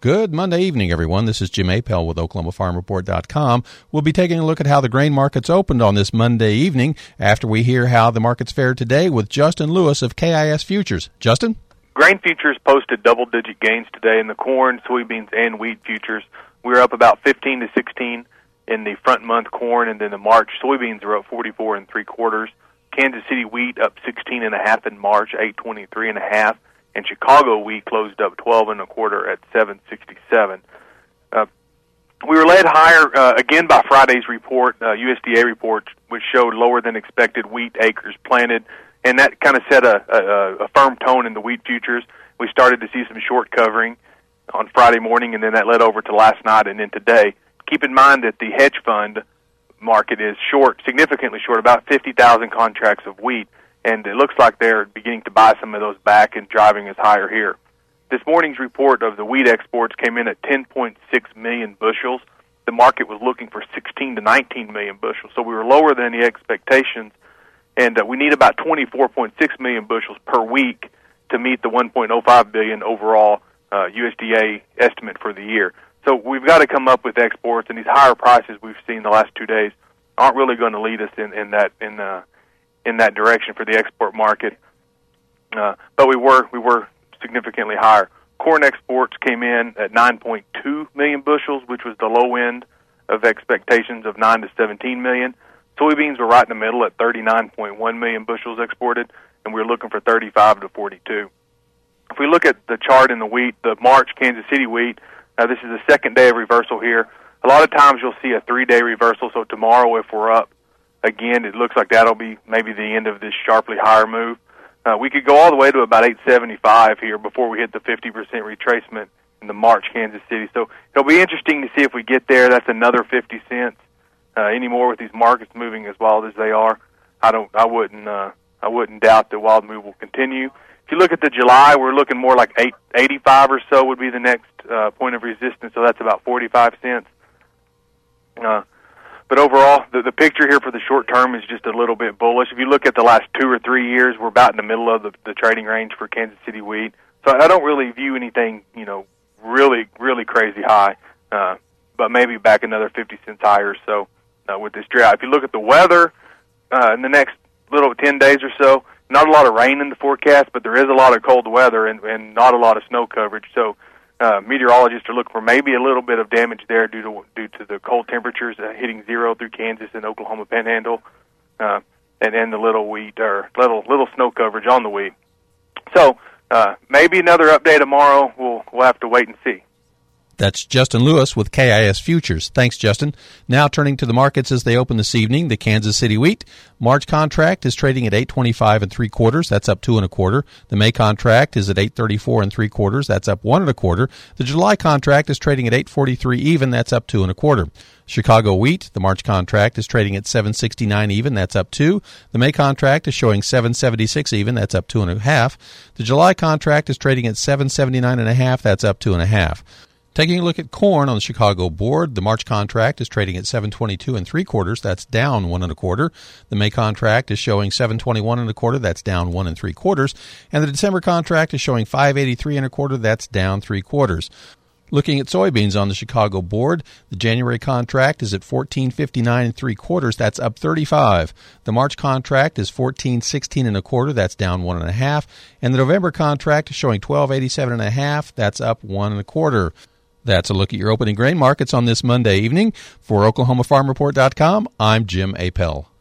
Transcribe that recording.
Good Monday evening, everyone. This is Jim Appel with OklahomaFarmReport.com. We'll be taking a look at how the grain markets opened on this Monday evening after we hear how the markets fared today with Justin Lewis of KIS Futures. Justin? Grain futures posted double-digit gains today in the corn, soybeans, and wheat futures. We were up about 15 to 16 in the front month corn, and then the March soybeans were up 44 3/4. Kansas City wheat up 16.5 in March, 823.5. And Chicago wheat closed up 12 1/4 at 767. We were led higher again by Friday's report, USDA report, which showed lower than expected wheat acres planted, and that kind of set a firm tone in the wheat futures. We started to see some short covering on Friday morning, and then that led over to last night and then today. Keep in mind that the hedge fund market is short, significantly short, about 50,000 contracts of wheat. And it looks like they're beginning to buy some of those back and driving us higher here. This morning's report of the wheat exports came in at 10.6 million bushels. The market was looking for 16 to 19 million bushels, so we were lower than the expectations. And we need about 24.6 million bushels per week to meet the 1.05 billion overall USDA estimate for the year. So we've got to come up with exports, and these higher prices we've seen the last 2 days aren't really going to lead us in that direction for the export market, but we were significantly higher. Corn exports came in at 9.2 million bushels, which was the low end of expectations of 9 to 17 million. Soybeans were right in the middle at 39.1 million bushels exported, and we were looking for 35 to 42. If we look at the chart in the wheat, the March Kansas City wheat, this is the second day of reversal here. A lot of times you'll see a 3-day reversal, so tomorrow if we're up, again, it looks like that'll be maybe the end of this sharply higher move. We could go all the way to about 875 here before we hit the 50% retracement in the March Kansas City. So it'll be interesting to see if we get there. That's another 50 cents. Anymore with these markets moving as wild as they are, I wouldn't doubt the wild move will continue. If you look at the July, we're looking more like 885 or so would be the next point of resistance. So that's about 45 cents. But overall, the picture here for the short term is just a little bit bullish. If you look at the last 2 or 3 years, we're about in the middle of the trading range for Kansas City wheat. So I don't really view anything, really, really crazy high, but maybe back another 50 cents higher or so with this drought. If you look at the weather in the next little 10 days or so, not a lot of rain in the forecast, but there is a lot of cold weather and not a lot of snow coverage. So meteorologists are looking for maybe a little bit of damage there due to the cold temperatures hitting 0 through Kansas and Oklahoma Panhandle, and the little wheat or little snow coverage on the wheat. So maybe another update tomorrow. We'll have to wait and see. That's Justin Lewis with KIS Futures. Thanks, Justin. Now turning to the markets as they open this evening, the Kansas City wheat March contract is trading at 825 3/4. That's up 2 1/4. The May contract is at 834 3/4. That's up 1 1/4. The July contract is trading at 843 even. That's up 2 1/4. Chicago wheat, the March contract is trading at 769 even. That's up 2. The May contract is showing 776 even. That's up 2 1/2. The July contract is trading at 779 1/2. That's up 2 1/2. Taking a look at corn on the Chicago board, the March contract is trading at 722 3/4. That's down 1 1/4. The May contract is showing 721 1/4. That's down 1 3/4. And the December contract is showing 583 1/4. That's down 3/4. Looking at soybeans on the Chicago board, the January contract is at 1459 3/4. That's up 35. The March contract is 1416 1/4. That's down 1 1/2. And the November contract is showing 1287 1/2. That's up 1 1/4. That's a look at your opening grain markets on this Monday evening. For OklahomaFarmReport.com, I'm Jim Appel.